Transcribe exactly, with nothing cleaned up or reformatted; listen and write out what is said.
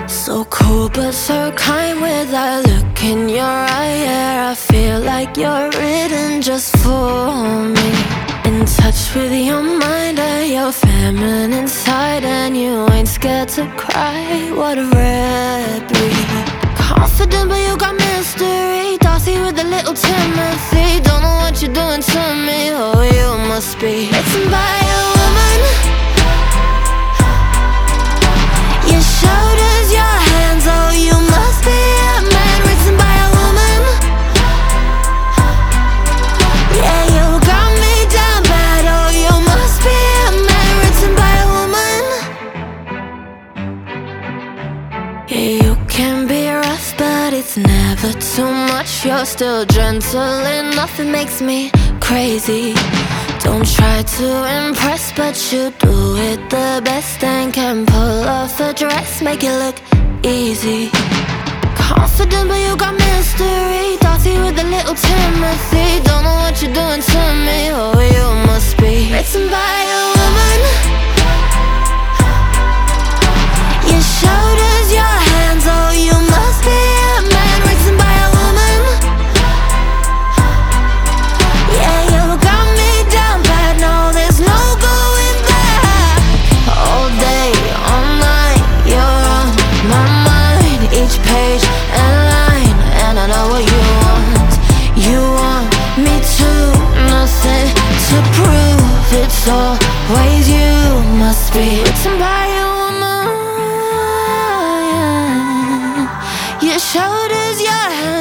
So cool but so kind with that look in your eye. Yeah, I feel like you're written just for me. In touch with your mind and your feminine side, and you ain't scared to cry. What a rare breed. Confident but you got mystery. Darcy with a little Timothy. Don't know what you're doing to me. Oh, you must be written by a woman. Your shoulders, your hands, oh, you must be a man written by a woman. Yeah, you got me down bad, oh, you must be a man written by a woman. Yeah, you can be rough, but it's never too much. You're still gentle and nothing makes me crazy. Don't try to impress, but you do it the best, and can pull off a dress, make it look easy. Confident but you got mystery. Darcy with a little Timothy. Don't know what you're doing to me. Oh, you must be written by a woman. Your shoulders, your hands, oh, you must be a man written by a woman. Yeah, you got me down bad, no, there's no going back. All day, all night, you're on my mind. Each page and line, and I know what you want. You want me to, nothing to prove. It's always you must be written by a woman. Your shoulders, your hands,